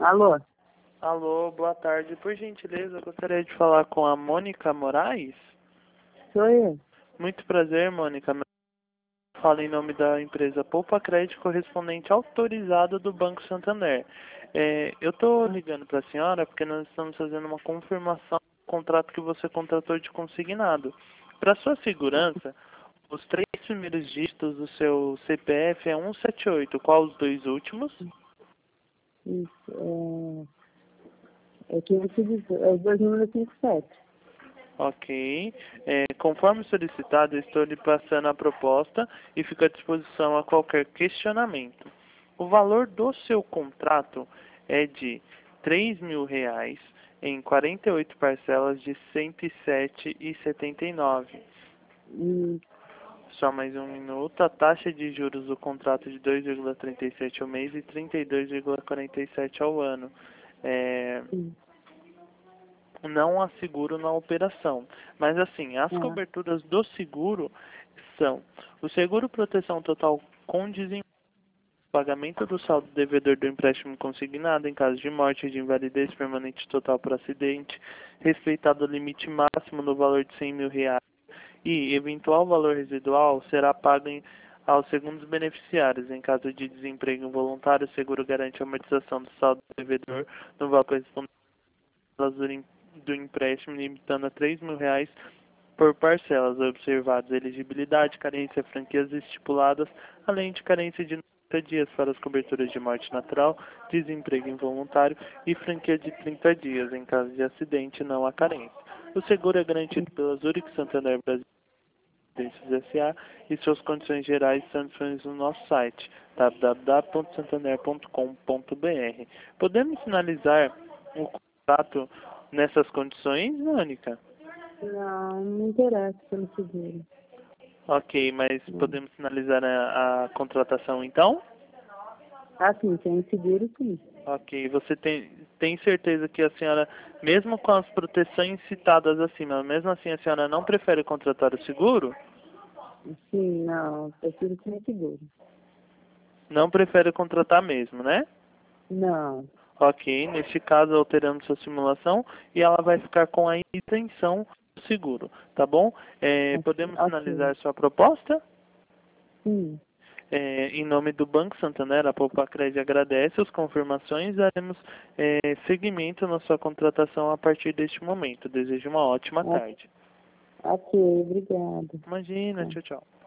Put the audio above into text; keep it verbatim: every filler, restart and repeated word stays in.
Alô? Alô, boa tarde. Por gentileza, eu gostaria de falar com a Mônica Moraes. Sou eu. Muito prazer, Mônica. Falo em nome da empresa Poupa Crédito, correspondente autorizado do Banco Santander. É, eu estou ligando para a senhora porque nós estamos fazendo uma confirmação do contrato que você contratou de consignado. Para sua segurança, os três primeiros dígitos do seu C P F é cento e setenta e oito. Qual os dois últimos? Isso, é, é quinhentos e dezoito, é os dois números cinquenta e sete. Ok. É, conforme solicitado, eu estou lhe passando a proposta e fico à disposição a qualquer questionamento. O valor do seu contrato é de três mil reais em quarenta e oito parcelas de cento e sete reais e setenta e nove centavos. E, Só mais um minuto. A taxa de juros do contrato de dois vírgula trinta e sete ao mês e trinta e dois vírgula quarenta e sete ao ano. É, sim. não há seguro na operação. Mas assim, as Ah, coberturas do seguro são o seguro proteção total com desembolso, pagamento do saldo devedor do empréstimo consignado em caso de morte, de invalidez permanente total por acidente, respeitado o limite máximo no valor de cem mil reais e eventual valor residual será pago em, aos segundos beneficiários. Em caso de desemprego involuntário, o seguro garante a amortização do saldo devedor no valor correspondente do empréstimo, limitando a três mil reais por parcelas, observados elegibilidade, carência, franquias estipuladas, além de carência de noventa dias para as coberturas de morte natural, desemprego involuntário e franquia de trinta dias. Em caso de acidente, não há carência. O seguro é garantido pela Zurich Santander Brasil S A e suas condições gerais estão disponíveis no nosso site w w w ponto santander ponto com ponto b r. Podemos finalizar o contrato nessas condições, Mônica? não, não interessa pelo seguro. Ok, mas Não. podemos finalizar a, a contratação então? Ah, sim, tem seguro, sim. Ok, você tem, tem certeza que a senhora, mesmo com as proteções citadas acima, mesmo assim a senhora não prefere contratar o seguro? Sim, não, preciso ter seguro. Não prefere contratar mesmo, né? Não. Ok, neste caso alteramos sua simulação e ela vai ficar com a isenção do seguro, tá bom? É, podemos Ok. finalizar sua proposta? Sim. É, em nome do Banco Santander, a Poupa Crédito agradece as confirmações e daremos é, seguimento na sua contratação a partir deste momento. Desejo uma ótima Ok, tarde. ok, obrigada. Imagina, Tá. tchau, tchau.